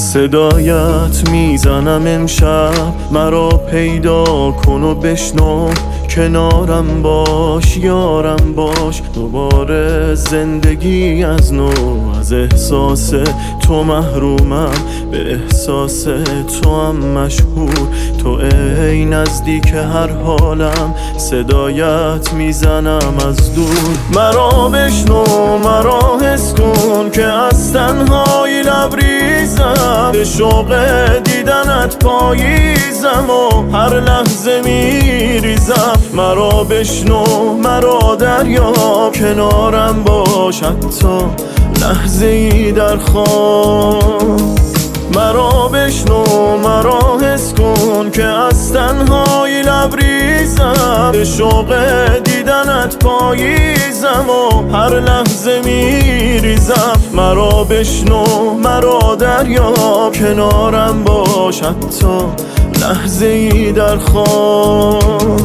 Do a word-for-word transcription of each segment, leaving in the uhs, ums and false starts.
صدایت میزنم امشب، مرا پیدا کن و بشنو، کنارم باش یارم باش، دوباره زندگی از نو. از احساس تو محرومم، به احساس تو هم مشهور، تو ای نزدیک هر حالم، صدایت میزنم از دور. مرا بشنو مرا حس کن که از تنهایی لبریزم، به شوق دیدنت پاییزم و هر لحظه میریزم. مرا بشنو مرا دریاب، کنارم باش حتی لحظه ای در خواب. مرا بشنو مرا حس کن که از تنهایی لبریزم، به شوق دیدنت پاییزم و هر لحظه میریزم. مرا بشنو مرا دریاب، کنارم باش حتی لحظه ای در خواب.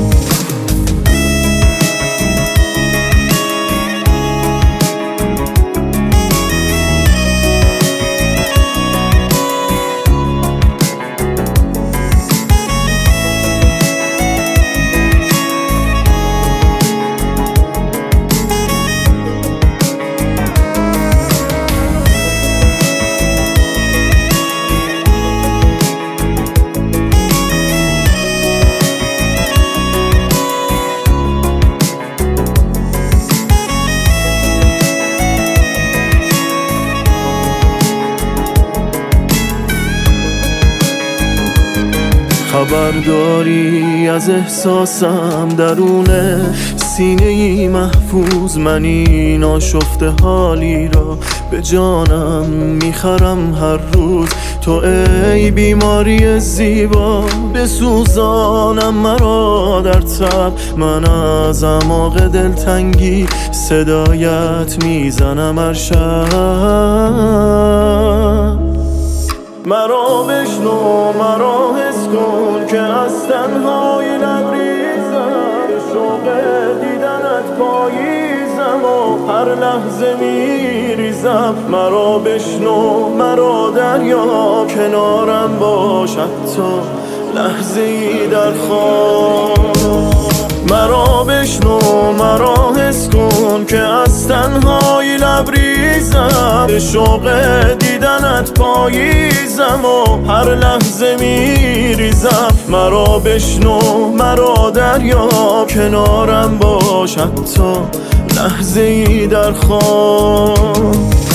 خبرداری از احساسم درون سینه ای محفوظ، من این آشفته حالی را به جانم میخرم هر روز. تو ای بیماری زیبا بسوزانم مرا در تب، من از اعماق دلتنگی صدایت میزنم هر شب. مرا بشنو مرا حس کن که از تنهایی لبریزم، به شوق دیدنت پاییزم و هر لحظه میریزم. مرا بشنو مرا دریاب، کنارم باش حتی لحظه ای در خواب. مرا بشنو مرا حس کن که از تنهایی لبریزم، به شوق دیدنت پاییزم و هر لحظه میریزم. مرا بشنو مرا دریاب، کنارم باش حتی لحظه ای در خواب.